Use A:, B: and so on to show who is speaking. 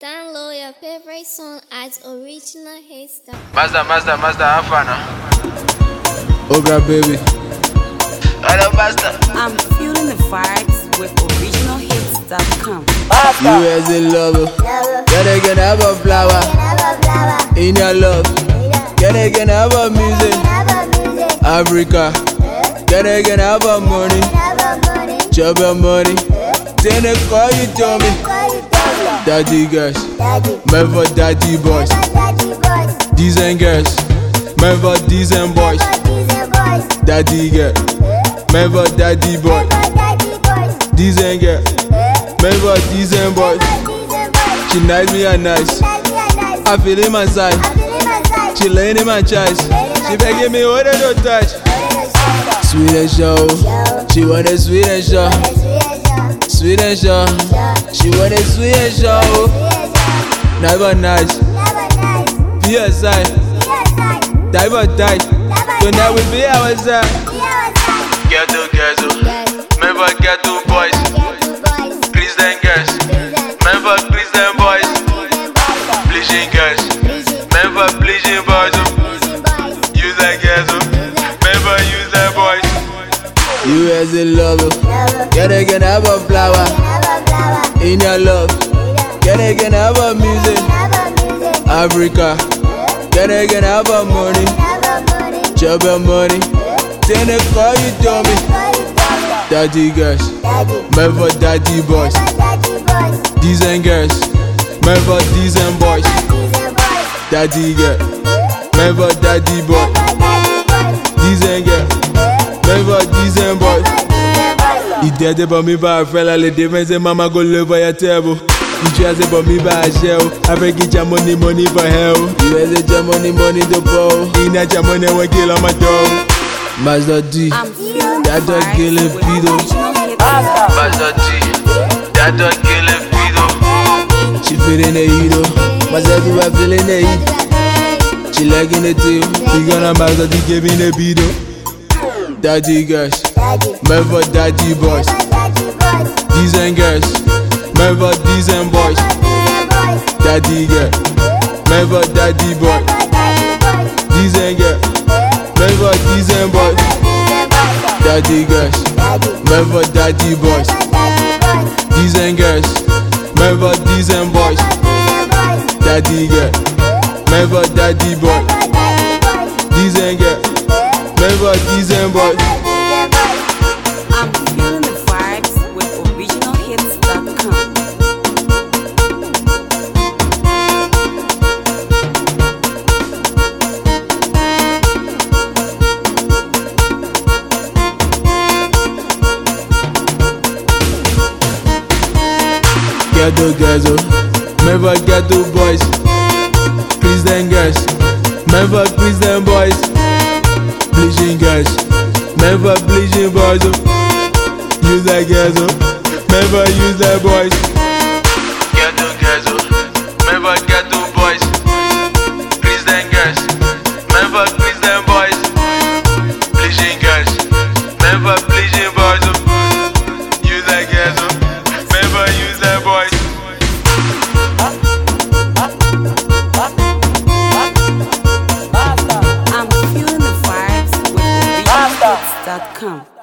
A: Download your favorite song at originalhits.com.
B: Mazda, Havana.
C: Ogra baby.
B: Hello, Mazda.
D: I'm feeling the vibes with originalhits.com.
C: You as a lover, gotta get have a flower in your love. Gotta get have a music, Africa. Gotta get have a money, chop your money. Then they call you Tommy. Daddy girls, never daddy boys. Decent girls, never decent boys. Daddy girl, never daddy boy. Decent girl, never decent boys. She nice me and nice. I feel in my side. She laying in my chest. She begging me what I don't touch. Sweet and show. She want a sweet and show. Sweet and show. She want a sweet and show. Never nice. PSI. Diver tight. Tonight we be outside.
B: Ghetto, never ghetto boys. Christian girls, never Christian boys. Bleaching girls, never bleaching boys. Use that ghetto, never use that boys.
C: You as a lover, gotta get have a flower in your love. Gotta get have a music, Africa. Gotta get have a money, chop your money. Then they call you Tommy. Daddy girls, never daddy boys. Decent girls, never decent boys. Daddy girl, never daddy boy. Decent girl, never decent boy. He dead about me by a fella, let them say mama go live by your table. You just about me by a shell. I beg you your money for hell. You has your money to bow. He not your money will kill on my dog. Mazda D, that dog killing pedo.
B: Mazda D, that dog killing pedo.
C: She feeling the heat, oh. Mazda D, I feeling the heat. She liking the tail. We gonna Mazda D, giving the beat, oh. Daddy girls, never daddy boys. Decent girls, never decent boys. Daddy girl, never daddy boy. Decent girl, never decent boys. Daddy girls, never daddy boys. Decent girls, never decent boys. Daddy girl, never daddy boy. Decent girl, never decent boys.
D: I'm feeling the vibes with originalhits.com.
C: Ghetto girls, never ghetto boys. Christian girls, never Christian boys. Bleaching girls, never bleaching boys. Use that girls, never use that boys.
B: Ghetto, never ghetto boys. Christian girls, never Christian boys. Bleaching girls, never bleaching boys. Use that ghetto, never use that boys.
D: I'm feeling the vibes with originalhits.com.